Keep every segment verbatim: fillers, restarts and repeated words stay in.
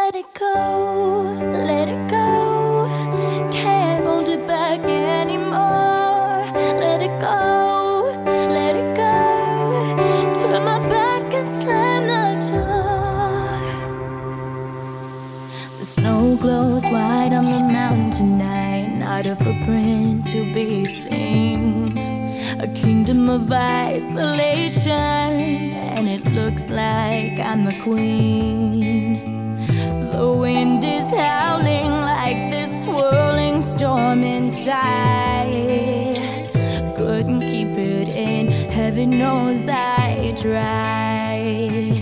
Let it go, let it go. Can't hold it back anymore. Let it go, let it go. Turn my back and slam the door. The snow glows white on the mountain tonight. Not a footprint to be seen. A kingdom of isolation, and it looks like I'm the queen. The wind is howling like this swirling storm inside. Couldn't keep it in, heaven knows I tried.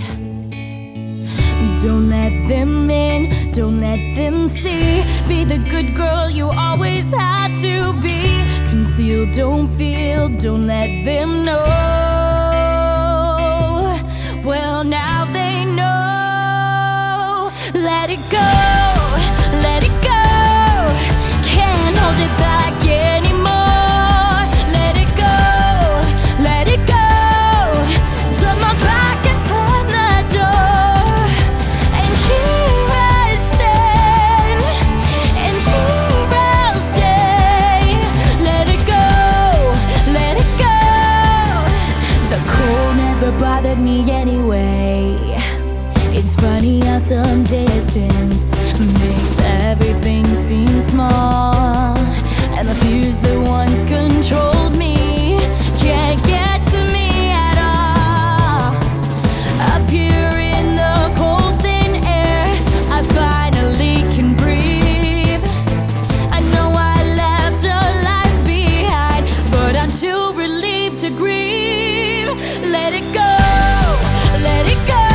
Don't let them in, don't let them see. Be the good girl you always had to be. Conceal, don't feel, don't let them know. Well, now they know. Let it go, let it go. Can't hold it back anymore. Let it go, let it go. Turn my back and slam the door. And here I stand, and here I'll stay. Let it go, let it go. The cold never bothered me anyway. It's funny how some distance makes everything seem small, and the fears that once controlled me can't get to me at all. Up here in the cold thin air, I finally can breathe. I know I left a life behind, but I'm too relieved to grieve. Let it go, let it go.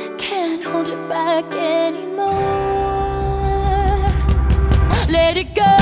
Hold it back anymore. Let it go.